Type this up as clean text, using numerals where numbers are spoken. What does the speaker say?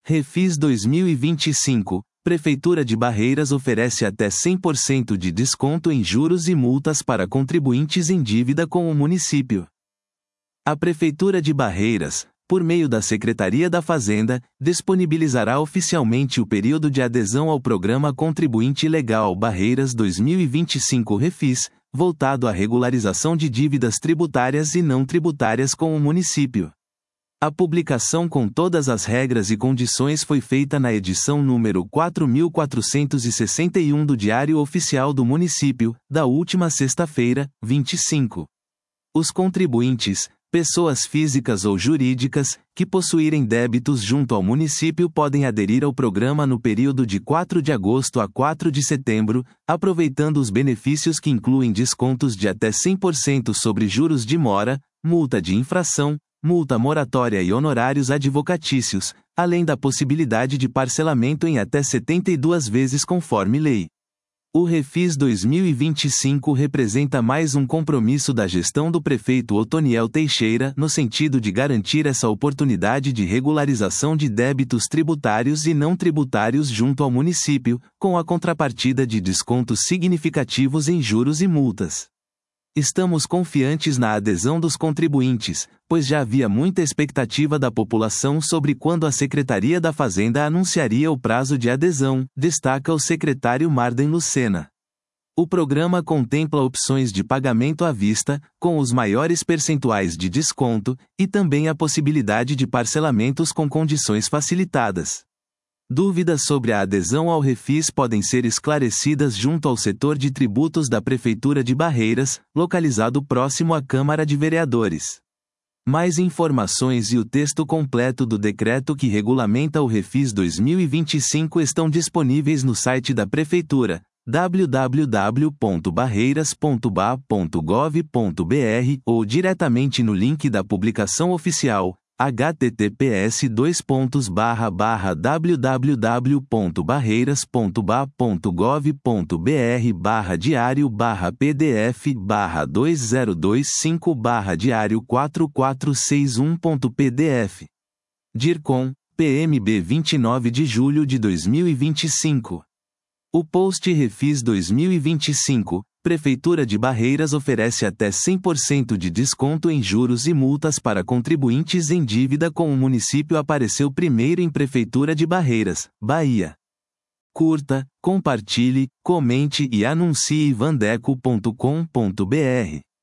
Refis 2025, Prefeitura de Barreiras oferece até 100% de desconto em juros e multas para contribuintes em dívida com o município. A Prefeitura de Barreiras, por meio da Secretaria da Fazenda, disponibilizará oficialmente o período de adesão ao Programa Contribuinte Legal Barreiras 2025 Refis, voltado à regularização de dívidas tributárias e não tributárias com o município. A publicação com todas as regras e condições foi feita na edição número 4461 do Diário Oficial do Município, da última sexta-feira, 25. Os contribuintes, pessoas físicas ou jurídicas, que possuírem débitos junto ao município podem aderir ao programa no período de 4 de agosto a 4 de setembro, aproveitando os benefícios que incluem descontos de até 100% sobre juros de mora, multa de infração, multa moratória e honorários advocatícios, além da possibilidade de parcelamento em até 72 vezes conforme lei. O Refis 2025 representa mais um compromisso da gestão do prefeito Otoniel Teixeira no sentido de garantir essa oportunidade de regularização de débitos tributários e não tributários junto ao município, com a contrapartida de descontos significativos em juros e multas. Estamos confiantes na adesão dos contribuintes, pois já havia muita expectativa da população sobre quando a Secretaria da Fazenda anunciaria o prazo de adesão, destaca o secretário Marden Lucena. O programa contempla opções de pagamento à vista, com os maiores percentuais de desconto, e também a possibilidade de parcelamentos com condições facilitadas. Dúvidas sobre a adesão ao Refis podem ser esclarecidas junto ao setor de tributos da Prefeitura de Barreiras, localizado próximo à Câmara de Vereadores. Mais informações e o texto completo do decreto que regulamenta o Refis 2025 estão disponíveis no site da Prefeitura, www.barreiras.ba.gov.br ou diretamente no link da publicação oficial, https://www.barreiras.ba.gov.br/diario/pdf. DIRCOM, PMB 29 de julho de 2025. O post Refis 2025, Prefeitura de Barreiras oferece até 100% de desconto em juros e multas para contribuintes em dívida com o município apareceu primeiro em Prefeitura de Barreiras, Bahia. Curta, compartilhe, comente e anuncie vandeco.com.br.